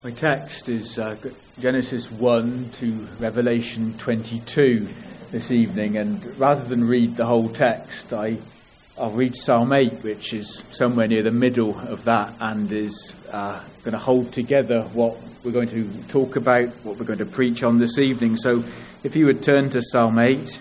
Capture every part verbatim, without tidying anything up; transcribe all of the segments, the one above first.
My text is uh, Genesis one to Revelation twenty-two this evening, and rather than read the whole text, I, I'll read Psalm eight, which is somewhere near the middle of that and is uh, going to hold together what we're going to talk about, what we're going to preach on this evening. So if you would turn to Psalm eight.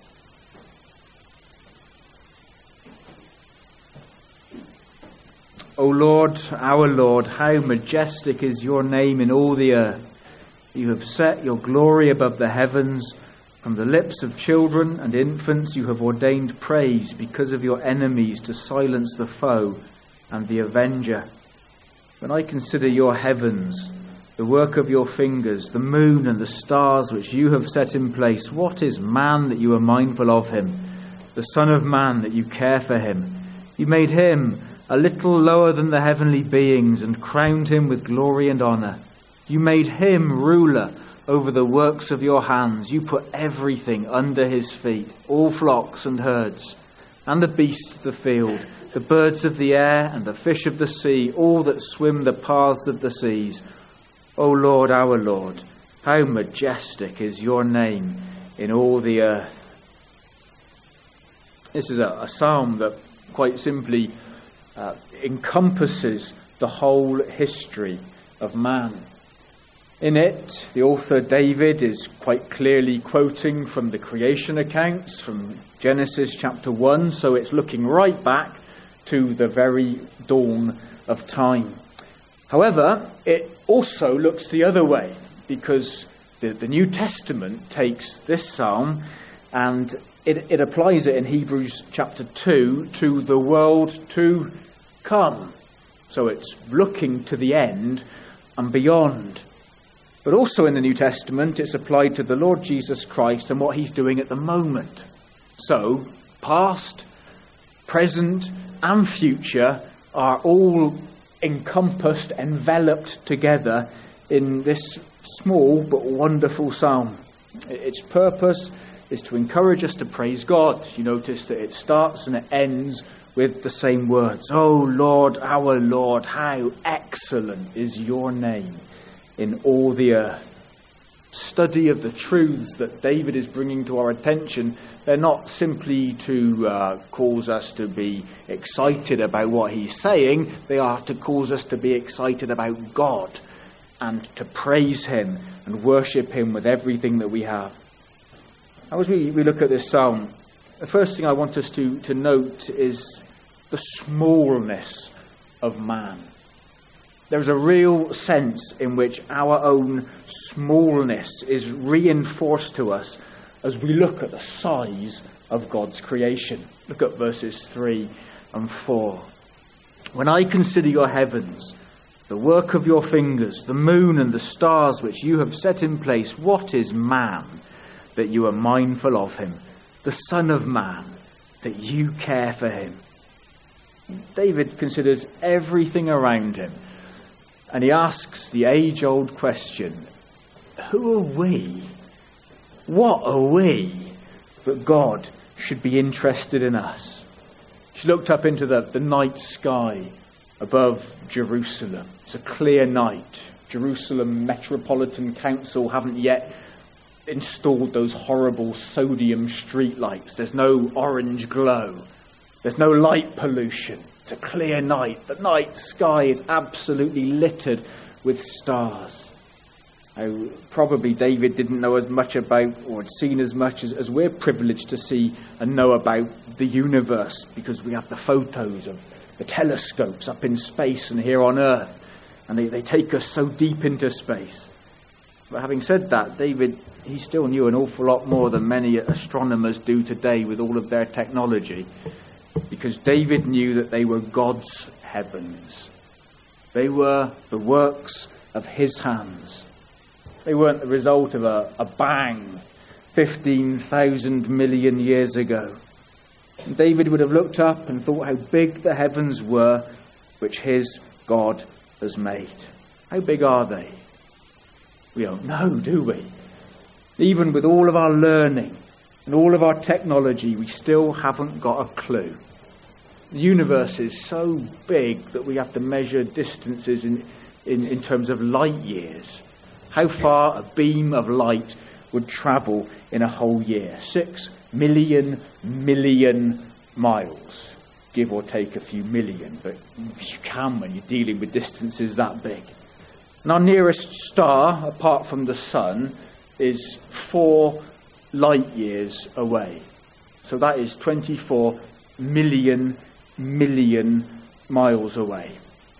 O Lord, our Lord, how majestic is your name in all the earth. You have set your glory above the heavens. From the lips of children and infants you have ordained praise because of your enemies, to silence the foe and the avenger. When I consider your heavens, the work of your fingers, the moon and the stars which you have set in place, what is man that you are mindful of him? The Son of Man that you care for him? You made him a little lower than the heavenly beings, and crowned him with glory and honour. You made him ruler over the works of your hands. You put everything under his feet, all flocks and herds, and the beasts of the field, the birds of the air, and the fish of the sea, all that swim the paths of the seas. O Lord, our Lord, how majestic is your name in all the earth. This is a, a psalm that quite simply Uh, encompasses the whole history of man. In it, the author David is quite clearly quoting from the creation accounts from Genesis chapter one, so it's looking right back to the very dawn of time. However, it also looks the other way, because the, the New Testament takes this psalm and it, it applies it in Hebrews chapter two to the world to come. So it's looking to the end and beyond. But also in the New Testament, it's applied to the Lord Jesus Christ and what he's doing at the moment. So past, present and future are all encompassed, enveloped together in this small but wonderful psalm. Its purpose is to encourage us to praise God. You notice that it starts and it ends with the same words. O Lord, our Lord, how excellent is your name in all the earth. Study of the truths that David is bringing to our attention, they're not simply to uh, cause us to be excited about what he's saying. They are to cause us to be excited about God and to praise him and worship him with everything that we have. Now, as we, we look at this psalm, the first thing I want us to, to note is the smallness of man. There's a real sense in which our own smallness is reinforced to us as we look at the size of God's creation. Look at verses three and four. When I consider your heavens, the work of your fingers, the moon and the stars which you have set in place, what is man that you are mindful of him? The Son of Man that you care for him. David considers everything around him, and he asks the age-old question, who are we? What are we that God should be interested in us? She looked up into the, the night sky above Jerusalem. It's a clear night. Jerusalem Metropolitan Council haven't yet installed those horrible sodium street lights. There's no orange glow. There's no light pollution. It's a clear night. The night sky is absolutely littered with stars. Now, probably David didn't know as much about, or had seen as much as, as we're privileged to see and know about the universe, because we have the photos of the telescopes up in space and here on Earth, and they, they take us so deep into space. But having said that, David, he still knew an awful lot more than many astronomers do today with all of their technology, because David knew that they were God's heavens. They were the works of his hands. They weren't the result of a, a bang fifteen thousand million years ago. And David would have looked up and thought how big the heavens were which his God has made. How big are they? We don't know, do we? Even with all of our learning and all of our technology, we still haven't got a clue. The universe is so big that we have to measure distances in, in, in terms of light years. How far a beam of light would travel in a whole year? Six million million miles, give or take a few million, but you can when you're dealing with distances that big. And our nearest star, apart from the sun, is four light years away. So that is twenty-four million million miles away.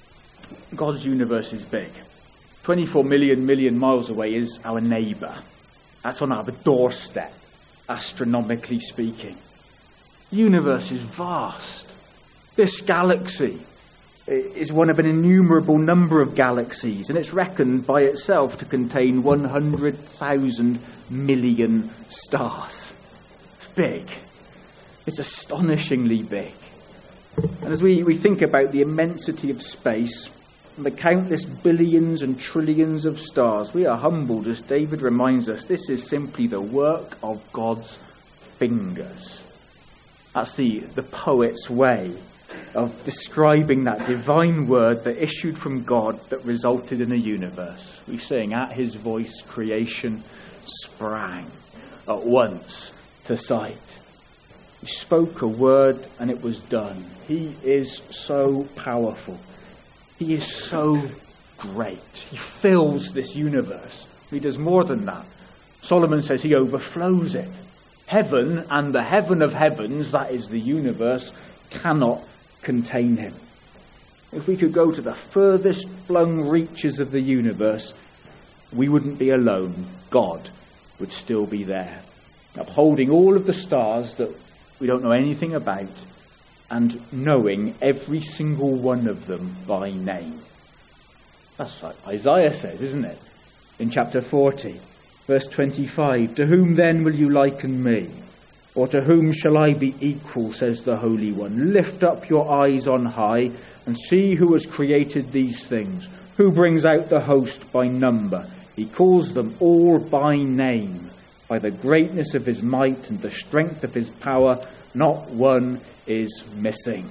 God's universe is big. twenty-four million million miles away is our neighbour. That's on our doorstep, astronomically speaking. The universe is vast. This galaxy is one of an innumerable number of galaxies, and it's reckoned by itself to contain one hundred thousand million stars. It's big. It's astonishingly big. And as we, we think about the immensity of space and the countless billions and trillions of stars, we are humbled as David reminds us this is simply the work of God's fingers. That's the, the poet's way of describing that divine word that issued from God that resulted in a universe. We sing, at his voice creation sprang at once to sight. He spoke a word and it was done. He is so powerful. He is so great. He fills this universe. He does more than that. Solomon says he overflows it. Heaven and the heaven of heavens, that is the universe, cannot contain him. If we could go to the furthest flung reaches of the universe, we wouldn't be alone. God would still be there, upholding all of the stars that we don't know anything about, and knowing every single one of them by name. That's what Isaiah says, isn't it? In chapter forty, verse twenty-five, to whom then will you liken me? Or to whom shall I be equal, says the Holy One. Lift up your eyes on high and see who has created these things, who brings out the host by number. He calls them all by name. By the greatness of his might and the strength of his power, not one is missing.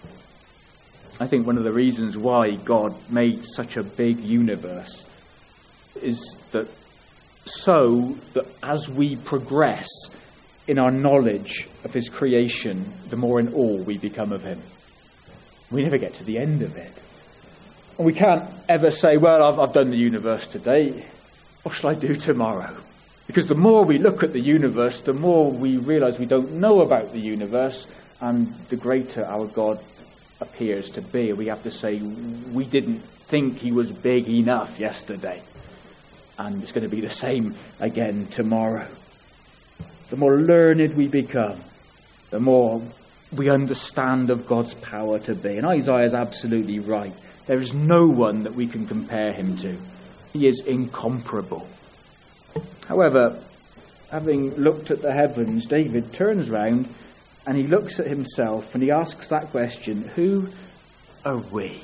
I think one of the reasons why God made such a big universe is that so that as we progress in our knowledge of his creation, the more in awe we become of him. We never get to the end of it. And we can't ever say, well, I've, I've done the universe today. What shall I do tomorrow? Because the more we look at the universe, the more we realise we don't know about the universe, and the greater our God appears to be. We have to say, we didn't think he was big enough yesterday, and it's going to be the same again tomorrow. The more learned we become, the more we understand of God's power to be. And Isaiah is absolutely right. There is no one that we can compare him to. He is incomparable. However, having looked at the heavens, David turns round and he looks at himself and he asks that question, who are we?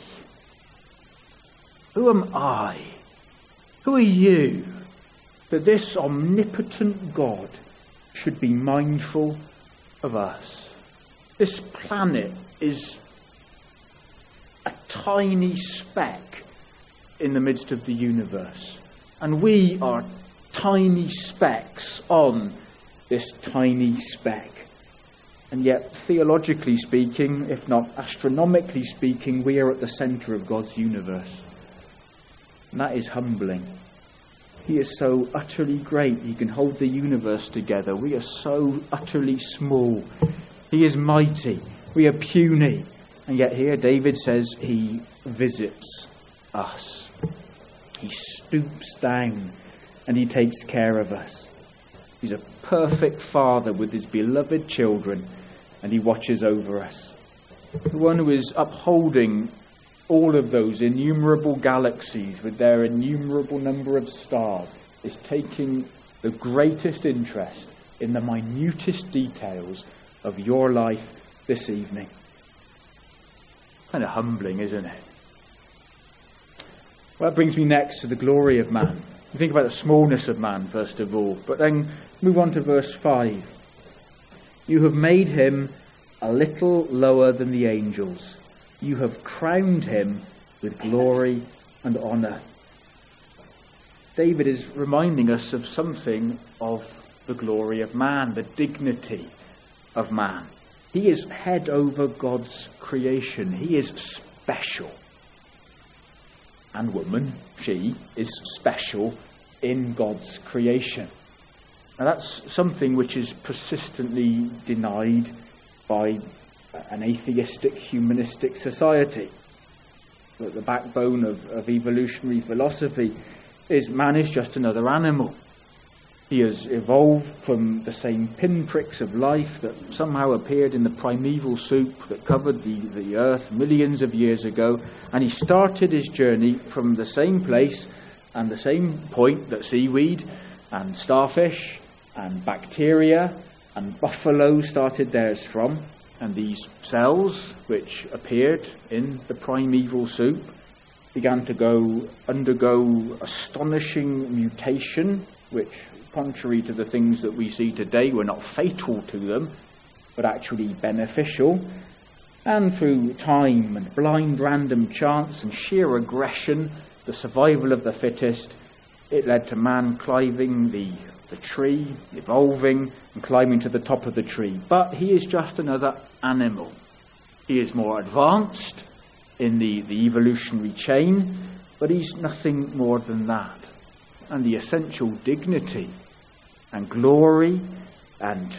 Who am I? Who are you that this omnipotent God should be mindful of us? This planet is a tiny speck in the midst of the universe, and we are tiny specks on this tiny speck. And yet, theologically speaking, if not astronomically speaking, we are at the centre of God's universe. And that is humbling. He is so utterly great, he can hold the universe together. We are so utterly small. He is mighty. We are puny. And yet here David says he visits us. He stoops down and he takes care of us. He's a perfect father with his beloved children, and he watches over us. The one who is upholding all of those innumerable galaxies with their innumerable number of stars is taking the greatest interest in the minutest details of your life this evening. Kind of humbling, isn't it? Well, that brings me next to the glory of man. We think about the smallness of man, first of all, but then move on to verse five. You have made him a little lower than the angels. You have crowned him with glory and honour. David is reminding us of something of the glory of man, the dignity of man. He is head over God's creation. He is special. And woman, she, is special in God's creation. Now that's something which is persistently denied by an atheistic, humanistic society. At the backbone of, of evolutionary philosophy is man is just another animal. He has evolved from the same pinpricks of life that somehow appeared in the primeval soup that covered the, the earth millions of years ago, and he started his journey from the same place and the same point that seaweed and starfish and bacteria and buffalo started theirs from. And these cells, which appeared in the primeval soup, began to go undergo astonishing mutation, which, contrary to the things that we see today, were not fatal to them, but actually beneficial. And through time and blind random chance and sheer aggression, the survival of the fittest, it led to man climbing the, the tree, evolving and climbing to the top of the tree. But he is just another animal. He is more advanced in the, the evolutionary chain, but he's nothing more than that. And the essential dignity and glory and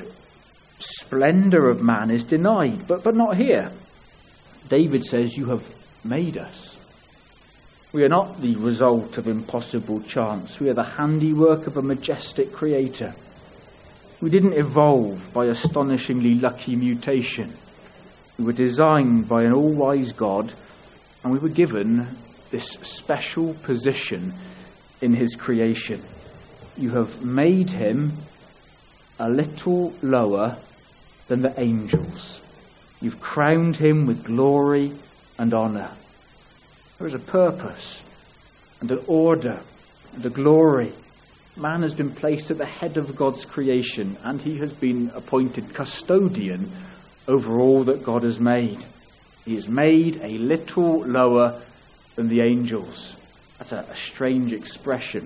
splendour of man is denied, but, but not here. David says, you have made us. We are not the result of impossible chance. We are the handiwork of a majestic creator. We didn't evolve by astonishingly lucky mutation. We were designed by an all-wise God, and we were given this special position in his creation. You have made him a little lower than the angels. You've crowned him with glory and honour. There is a purpose and an order and a glory. Man has been placed at the head of God's creation, and he has been appointed custodian over all that God has made. He is made a little lower than the angels. That's a, a strange expression.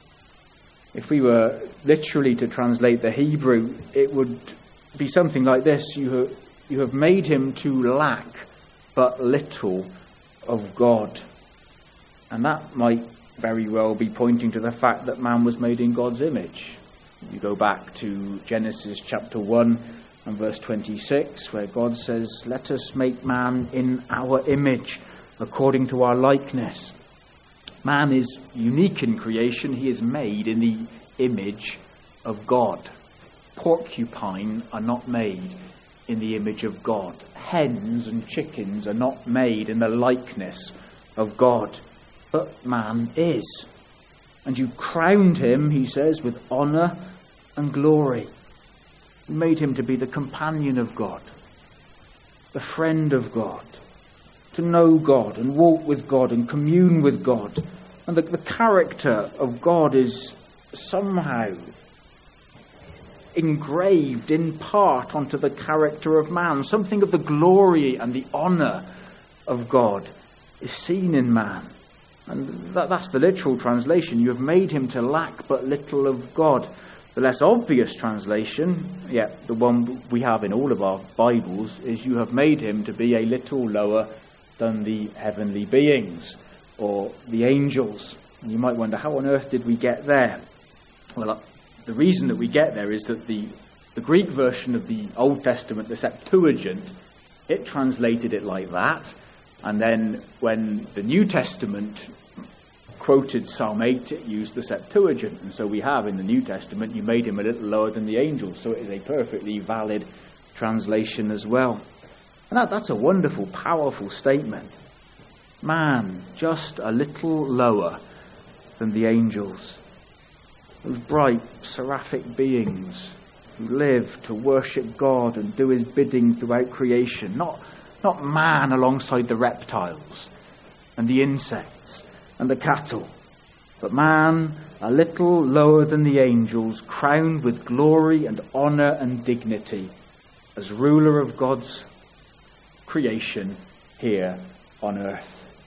If we were literally to translate the Hebrew, it would be something like this. You have, you have made him to lack but little of God. And that might very well be pointing to the fact that man was made in God's image. You go back to Genesis chapter one and verse twenty-six, where God says, let us make man in our image, according to our likeness. Man is unique in creation. He is made in the image of God. Porcupine are not made in the image of God. Hens and chickens are not made in the likeness of God. But man is. And you crowned him, he says, with honour and glory. You made him to be the companion of God, the friend of God, to know God and walk with God and commune with God. And the, the character of God is somehow engraved in part onto the character of man. Something of the glory and the honour of God is seen in man. And that, that's the literal translation. You have made him to lack but little of God. The less obvious translation, yet the one we have in all of our Bibles, is you have made him to be a little lower than the heavenly beings or the angels. And you might wonder, how on earth did we get there? Well, uh, the reason that we get there is that the, the Greek version of the Old Testament, the Septuagint, it translated it like that. And then when the New Testament quoted Psalm eight, it used the Septuagint. And so we have in the New Testament, you made him a little lower than the angels. So it is a perfectly valid translation as well. And that, that's a wonderful, powerful statement. Man, just a little lower than the angels. Those bright, seraphic beings who live to worship God and do his bidding throughout creation. Not Not man alongside the reptiles and the insects and the cattle, but man a little lower than the angels, crowned with glory and honour and dignity as ruler of God's creation here on earth.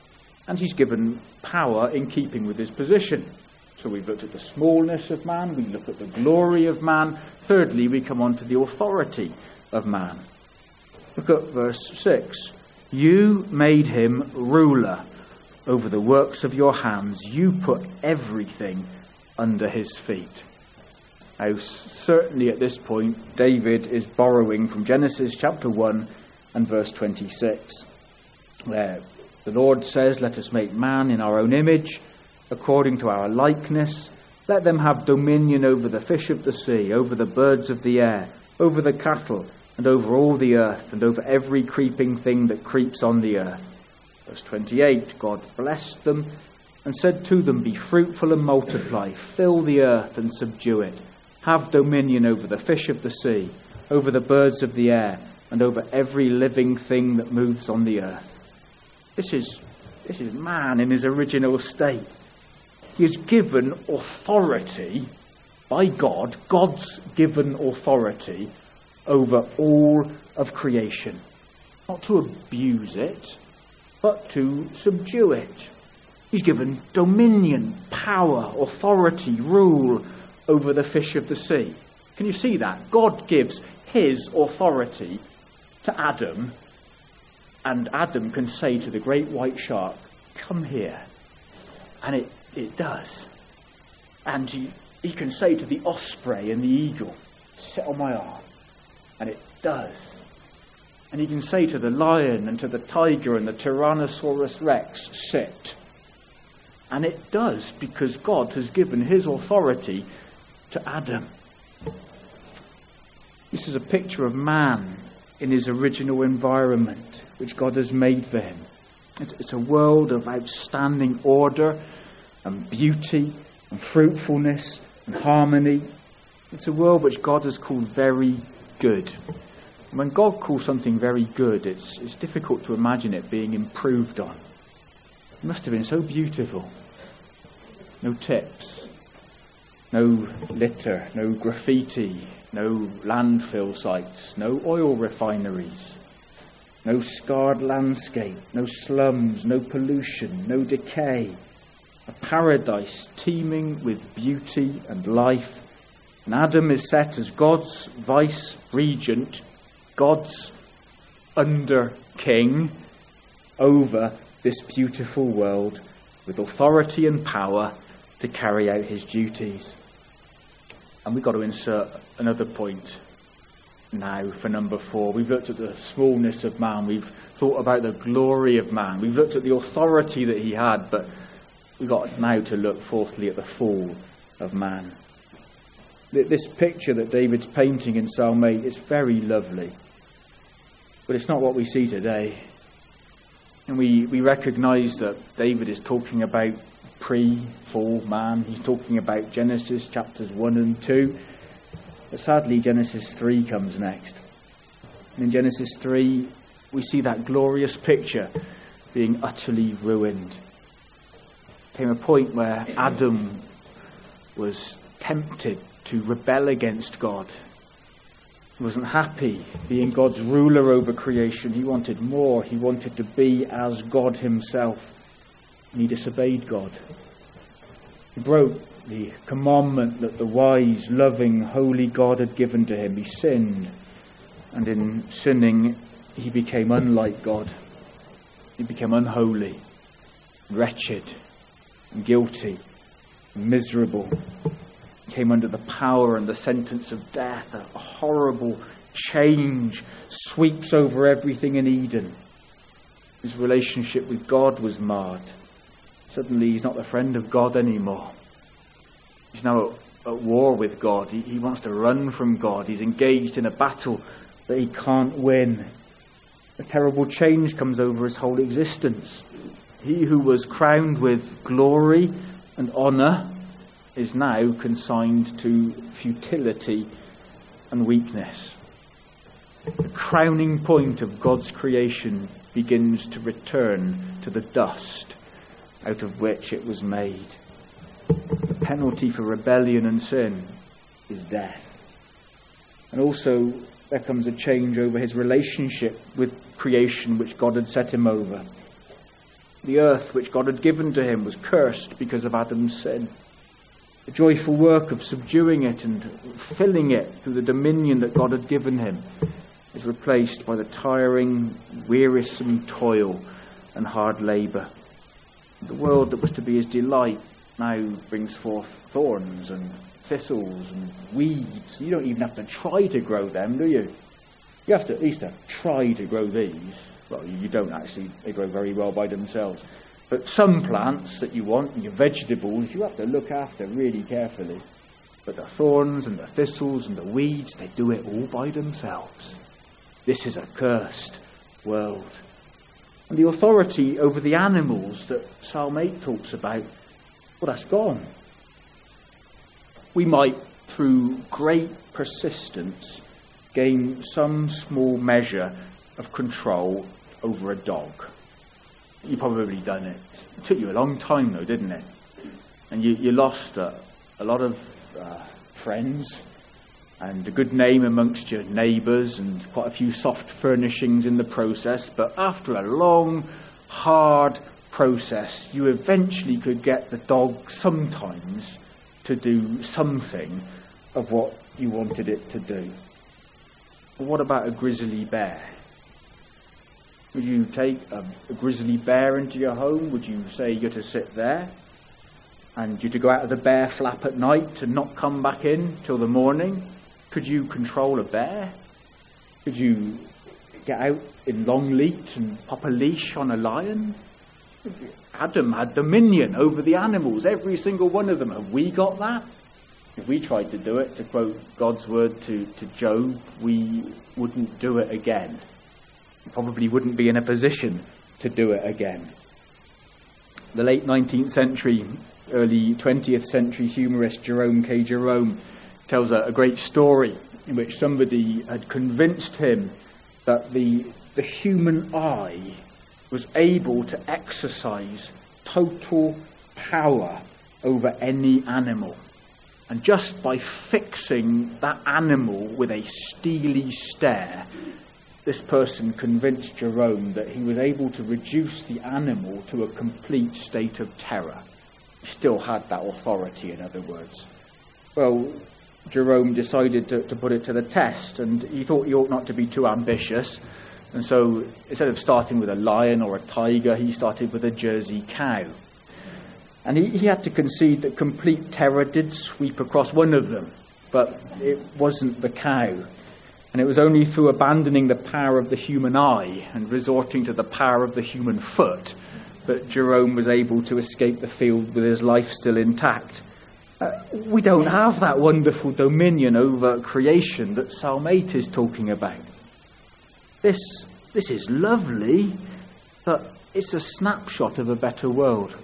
And he's given power in keeping with his position. So we've looked at the smallness of man, we look at the glory of man. Thirdly, we come on to the authority of man. Look at verse six. You made him ruler over the works of your hands. You put everything under his feet. Now, certainly at this point, David is borrowing from Genesis chapter one and verse twenty-six, where the Lord says, let us make man in our own image, according to our likeness. Let them have dominion over the fish of the sea, over the birds of the air, over the cattle, and over all the earth, and over every creeping thing that creeps on the earth. Verse twenty-eight, God blessed them and said to them, be fruitful and multiply, fill the earth and subdue it. Have dominion over the fish of the sea, over the birds of the air, and over every living thing that moves on the earth. This is, this is man in his original state. He is given authority by God, God's given authority over all of creation. Not to abuse it, but to subdue it. He's given dominion, power, authority, rule over the fish of the sea. Can you see that? God gives his authority to Adam, and Adam can say to the great white shark, come here. And it, it does. And he, he can say to the osprey and the eagle, sit on my arm. And it does. And he can say to the lion and to the tiger and the Tyrannosaurus Rex, sit. And it does, because God has given his authority to Adam. This is a picture of man in his original environment, which God has made for him. It's, it's a world of outstanding order and beauty and fruitfulness and harmony. It's a world which God has called very good. And when God calls something very good, it's, it's difficult to imagine it being improved on. It must have been so beautiful. No tips, no litter, no graffiti, no landfill sites, no oil refineries, no scarred landscape, no slums, no pollution, no decay. A paradise teeming with beauty and life. And Adam is set as God's vice-regent, God's under-king over this beautiful world with authority and power to carry out his duties. And we've got to insert another point now for number four. We've looked at the smallness of man. We've thought about the glory of man. We've looked at the authority that he had, but we've got now to look fourthly at the fall of man. This picture that David's painting in Psalm eight is very lovely, but it's not what we see today. And we, we recognise that David is talking about pre-fall man. He's talking about Genesis chapters one and two. But sadly, Genesis three comes next. And in Genesis three, we see that glorious picture being utterly ruined. There came a point where Adam was tempted to rebel against God. He wasn't happy being God's ruler over creation. He wanted more. He wanted to be as God himself. And he disobeyed God. He broke the commandment that the wise, loving, holy God had given to him. He sinned. And in sinning, he became unlike God. He became unholy, wretched, and guilty, and miserable. Came under the power and the sentence of death. A, a horrible change sweeps over everything in Eden. His relationship with God was marred. Suddenly he's not the friend of God anymore. He's now at, at war with God. He, he wants to run from God. He's engaged in a battle that he can't win. A terrible change comes over his whole existence. He who was crowned with glory and honour is now consigned to futility and weakness. The crowning point of God's creation begins to return to the dust out of which it was made. The penalty for rebellion and sin is death. And also there comes a change over his relationship with creation which God had set him over. The earth which God had given to him was cursed because of Adam's sin. The joyful work of subduing it and filling it through the dominion that God had given him is replaced by the tiring, wearisome toil and hard labour. The world that was to be his delight now brings forth thorns and thistles and weeds. You don't even have to try to grow them, do you? You have to at least have try to grow these. Well, you don't actually. They grow very well by themselves. But some plants that you want, your vegetables, you have to look after really carefully. But the thorns and the thistles and the weeds, they do it all by themselves. This is a cursed world. And the authority over the animals that Psalm eight talks about, well, that's gone. We might, through great persistence, gain some small measure of control over a dog. You've probably done it. It took you a long time, though, didn't it? And you, you lost a, a lot of uh, friends and a good name amongst your neighbours and quite a few soft furnishings in the process. But after a long, hard process, you eventually could get the dog sometimes to do something of what you wanted it to do. But what about a grizzly bear? Would you take a, a grizzly bear into your home? Would you say you're to sit there? And you're to go out of the bear flap at night and not come back in till the morning? Could you control a bear? Could you get out in long leat and pop a leash on a lion? Adam had dominion over the animals, every single one of them. Have we got that? If we tried to do it, to quote God's word to, to Job, we wouldn't do it again. We probably wouldn't be in a position to do it again. The late nineteenth century, early twentieth century humorist Jerome K. Jerome tells a, a great story in which somebody had convinced him that the, the human eye was able to exercise total power over any animal. And just by fixing that animal with a steely stare, this person convinced Jerome that he was able to reduce the animal to a complete state of terror. He still had that authority, in other words. Well, Jerome decided to, to put it to the test, and he thought he ought not to be too ambitious. And so instead of starting with a lion or a tiger, he started with a Jersey cow. And he, he had to concede that complete terror did sweep across one of them, but it wasn't the cow. And it was only through abandoning the power of the human eye and resorting to the power of the human foot that Jerome was able to escape the field with his life still intact. Uh, we don't have that wonderful dominion over creation that Psalm eight is talking about. This, this is lovely, but it's a snapshot of a better world.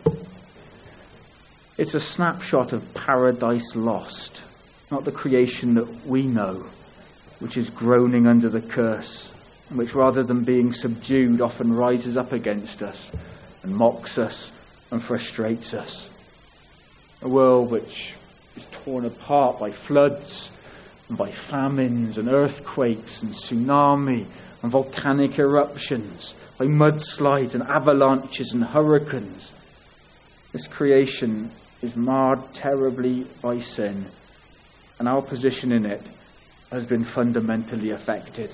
It's a snapshot of paradise lost, not the creation that we know, which is groaning under the curse, and which rather than being subdued often rises up against us and mocks us and frustrates us. A world which is torn apart by floods and by famines and earthquakes and tsunami and volcanic eruptions, by mudslides and avalanches and hurricanes. This creation is marred terribly by sin, and our position in it has been fundamentally affected.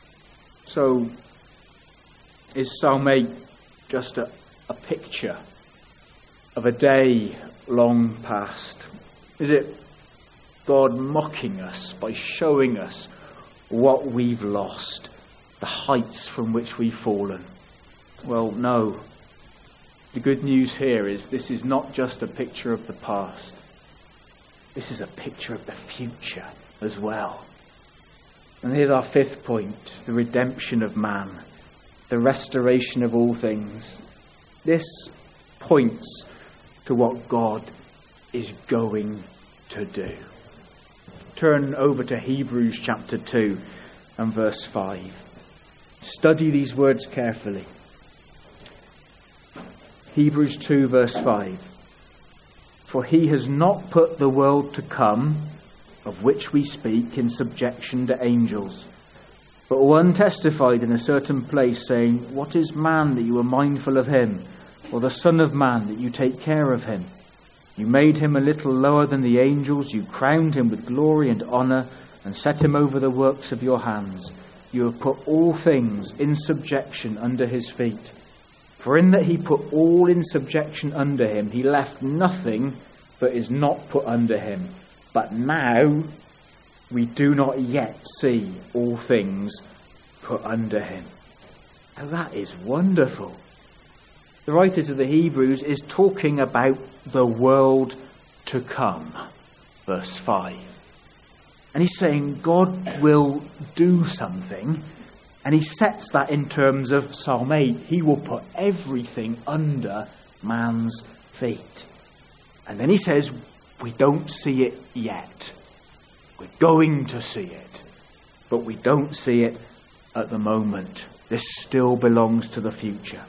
So, is Psalm eight just a, a picture of a day long past? Is it God mocking us by showing us what we've lost, the heights from which we've fallen? Well, no. The good news here is this is not just a picture of the past. This is a picture of the future as well. And here's our fifth point, the redemption of man, the restoration of all things. This points to what God is going to do. Turn over to Hebrews chapter two and verse five. Study these words carefully. Hebrews two verse five. For he has not put the world to come, of which we speak, in subjection to angels. But one testified in a certain place, saying, What is man that you are mindful of him, or the Son of Man, that you take care of him? You made him a little lower than the angels. You crowned him with glory and honour and set him over the works of your hands. You have put all things in subjection under his feet. For in that he put all in subjection under him, he left nothing that is not put under him. But now we do not yet see all things put under him. Now that is wonderful. The writer to the Hebrews is talking about the world to come. Verse five. And he's saying God will do something. And he sets that in terms of Psalm eight. He will put everything under man's feet. And then he says, we don't see it yet. We're going to see it. But we don't see it at the moment. This still belongs to the future.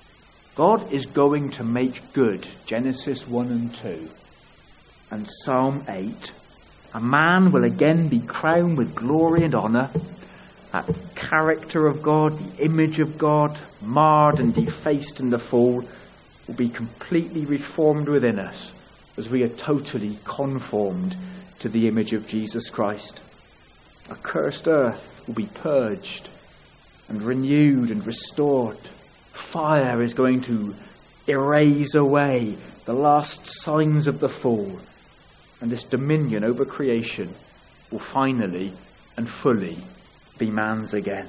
God is going to make good Genesis one and two. And Psalm eight. A man will again be crowned with glory and honour. That character of God, the image of God, marred and defaced in the fall, will be completely reformed within us as we are totally conformed to the image of Jesus Christ. A cursed earth will be purged and renewed and restored. Fire is going to erase away the last signs of the fall. And this dominion over creation will finally and fully be man's again.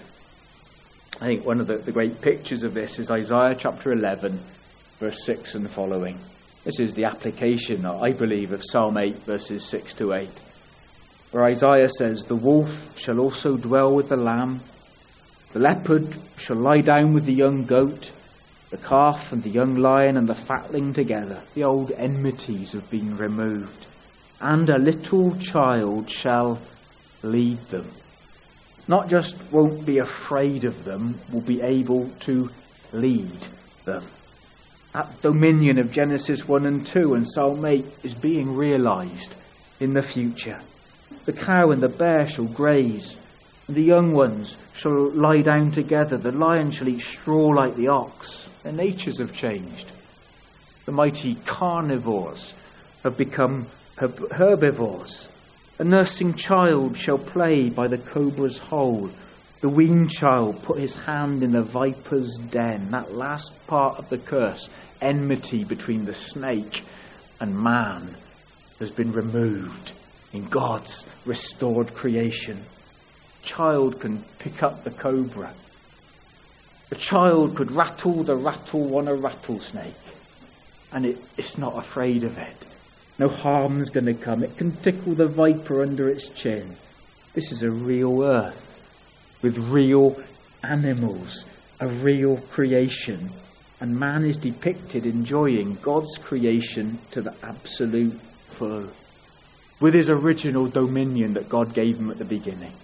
I think one of the, the great pictures of this is Isaiah chapter eleven, verse six and following. This is the application, I believe, of Psalm eight, verses six to eight, where Isaiah says, the wolf shall also dwell with the lamb, the leopard shall lie down with the young goat, the calf and the young lion and the fatling together. The old enmities have been removed. And a little child shall lead them. Not just won't be afraid of them, will be able to lead them. That dominion of Genesis one and two and Psalm eight is being realised in the future. The cow and the bear shall graze, and the young ones shall lie down together. The lion shall eat straw like the ox. Their natures have changed. The mighty carnivores have become herbivores. A nursing child shall play by the cobra's hole. The weaned child put his hand in the viper's den. That last part of the curse, enmity between the snake and man, has been removed in God's restored creation. A child can pick up the cobra. A child could rattle the rattle on a rattlesnake, and it, it's not afraid of it. No harm's going to come. It can tickle the viper under its chin. This is a real earth with real animals, a real creation. And man is depicted enjoying God's creation to the absolute full, with his original dominion that God gave him at the beginning.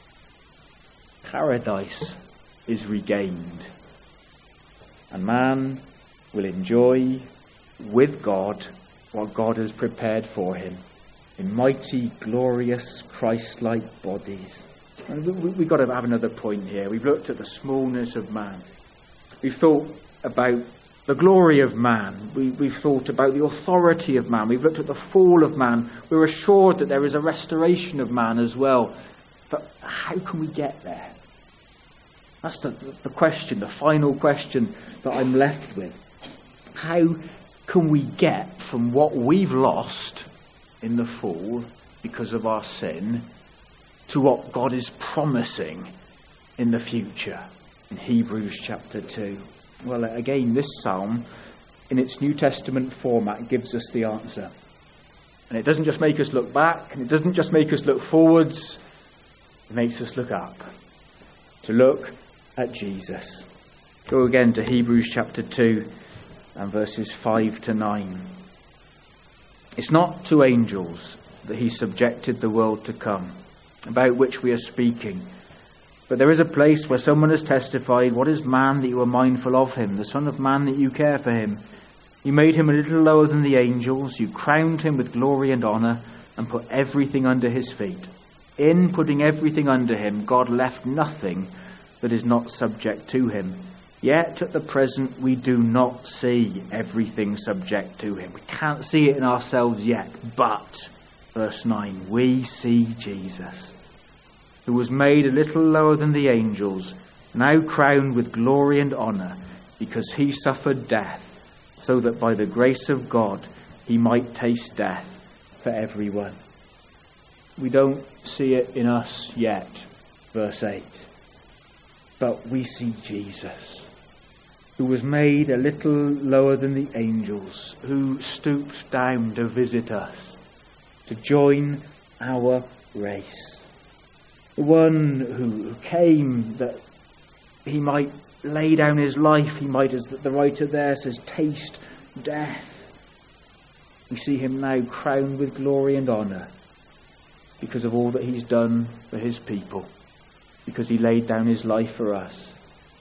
Paradise is regained, and man will enjoy with God what God has prepared for him in mighty, glorious, Christ-like bodies. And we, we, we've got to have another point here. We've looked at the smallness of man. We've thought about the glory of man. We, we've thought about the authority of man. We've looked at the fall of man. We're assured that there is a restoration of man as well. But how can we get there? That's the, the question, the final question that I'm left with. How can we get from what we've lost in the fall because of our sin to what God is promising in the future in Hebrews chapter two? Well, again, this psalm, in its New Testament format, gives us the answer. And it doesn't just make us look back, and it doesn't just make us look forwards, it makes us look up, to look at Jesus. Go again to Hebrews chapter two and verses five to nine. It's not to angels that he subjected the world to come, about which we are speaking. But there is a place where someone has testified, what is man that you are mindful of him, the son of man that you care for him? You made him a little lower than the angels, you crowned him with glory and honour, and put everything under his feet. In putting everything under him, God left nothing that is not subject to him. Yet at the present we do not see everything subject to him. We can't see it in ourselves yet. But, verse nine, we see Jesus, who was made a little lower than the angels, now crowned with glory and honour, because he suffered death, so that by the grace of God he might taste death for everyone. We don't see it in us yet, verse eight. But we see Jesus, who was made a little lower than the angels, who stooped down to visit us, to join our race. The one who came that he might lay down his life, he might, as the writer there says, taste death. We see him now crowned with glory and honour because of all that he's done for his people, because he laid down his life for us.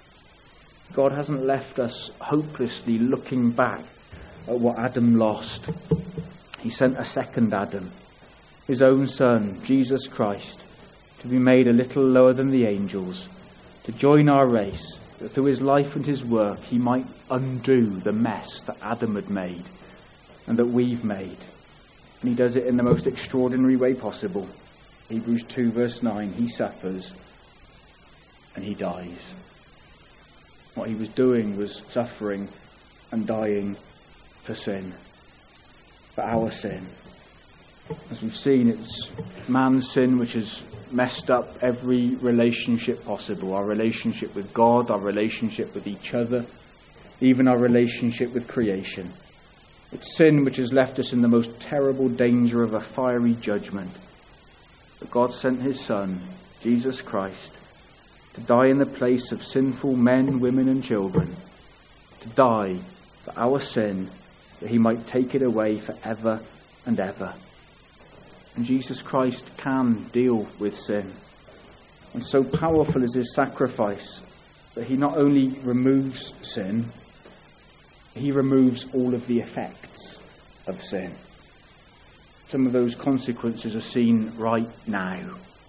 God hasn't left us hopelessly looking back at what Adam lost. He sent a second Adam, his own son, Jesus Christ, to be made a little lower than the angels, to join our race, that through his life and his work he might undo the mess that Adam had made and that we've made. And he does it in the most extraordinary way possible. Hebrews two verse nine, he suffers and he dies. What he was doing was suffering and dying for sin, for our sin. As we've seen, it's man's sin which has messed up every relationship possible. Our relationship with God, our relationship with each other, even our relationship with creation. It's sin which has left us in the most terrible danger of a fiery judgment. But God sent his Son, Jesus Christ, to die in the place of sinful men, women and children, to die for our sin, that he might take it away forever and ever. And Jesus Christ can deal with sin. And so powerful is his sacrifice that he not only removes sin, he removes all of the effects of sin. Some of those consequences are seen right now.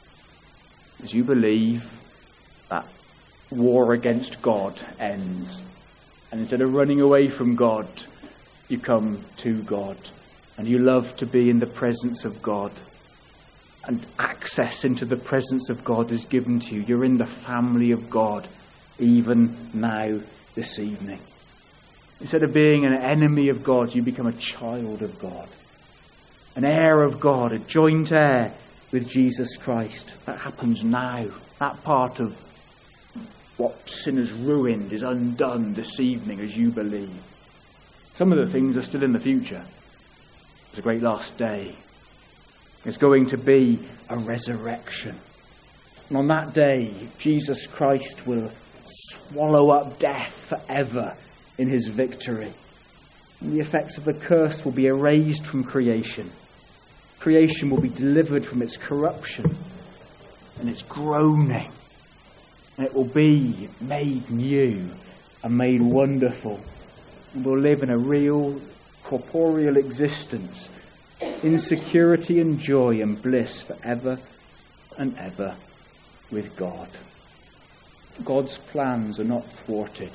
As you believe, that war against God ends. And instead of running away from God, you come to God. And you love to be in the presence of God. And access into the presence of God is given to you. You're in the family of God, even now, this evening. Instead of being an enemy of God, you become a child of God. An heir of God, a joint heir with Jesus Christ. That happens now. That part of what sin has ruined is undone this evening as you believe. Some of the things are still in the future. There's a great last day. There's going to be a resurrection. And on that day, Jesus Christ will swallow up death forever in his victory. And the effects of the curse will be erased from creation. Creation will be delivered from its corruption and its groaning. And it will be made new and made wonderful. And we'll live in a real corporeal existence, in security and joy and bliss forever and ever with God. God's plans are not thwarted.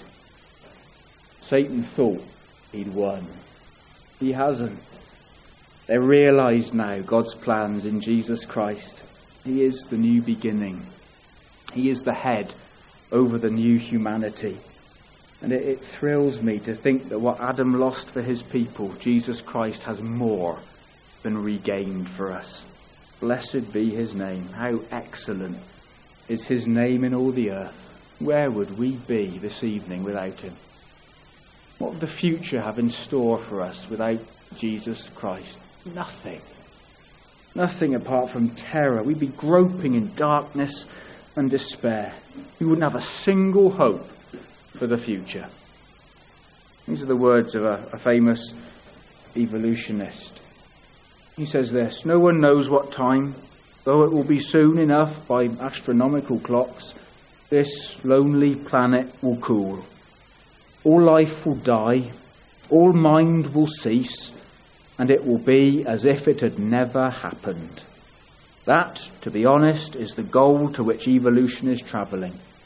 Satan thought he'd won. He hasn't. They're realised now, God's plans in Jesus Christ. He is the new beginning. He is the head over the new humanity. And it, it thrills me to think that what Adam lost for his people, Jesus Christ has more than regained for us. Blessed be his name. How excellent is his name in all the earth. Where would we be this evening without him? What would the future have in store for us without Jesus Christ? Nothing. Nothing apart from terror. We'd be groping in darkness and despair. We wouldn't have a single hope for the future. These are the words of a, a famous evolutionist. He says this: no one knows what time, though it will be soon enough by astronomical clocks, this lonely planet will cool. All life will die, all mind will cease, and it will be as if it had never happened. That, to be honest, is the goal to which evolution is travelling.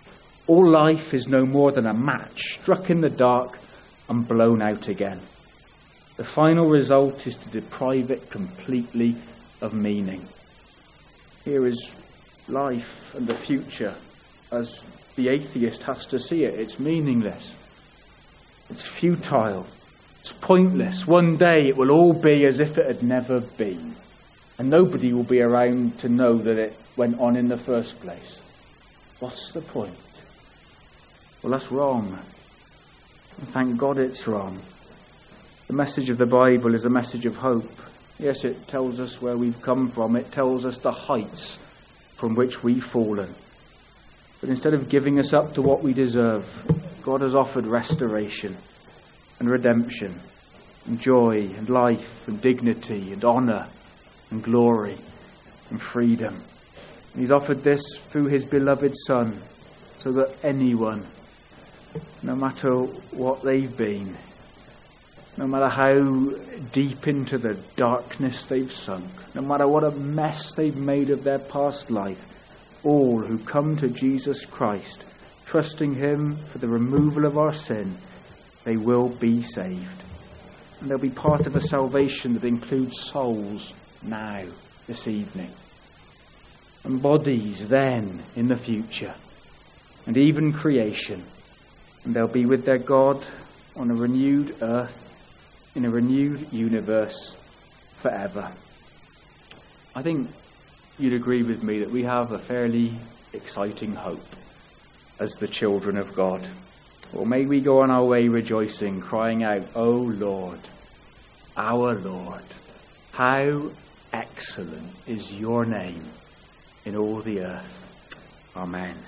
All life is no more than a match struck in the dark and blown out again. The final result is to deprive it completely of meaning. Here is life and the future as the atheist has to see it. It's meaningless. It's futile. It's pointless. One day it will all be as if it had never been. And nobody will be around to know that it went on in the first place. What's the point? Well, that's wrong. And thank God it's wrong. The message of the Bible is a message of hope. Yes, it tells us where we've come from. It tells us the heights from which we've fallen. But instead of giving us up to what we deserve, God has offered restoration and redemption and joy and life and dignity and honour and glory and freedom. And he's offered this through his beloved Son, so that anyone, no matter what they've been, no matter how deep into the darkness they've sunk, no matter what a mess they've made of their past life, all who come to Jesus Christ, trusting him for the removal of our sin, they will be saved. And they'll be part of a salvation that includes souls now, this evening, and bodies then in the future, and even creation. And they'll be with their God on a renewed earth, in a renewed universe forever. I think you'd agree with me that we have a fairly exciting hope as the children of God. Or may we go on our way rejoicing, crying out, "O Lord, our Lord, how excellent is your name in all the earth." Amen.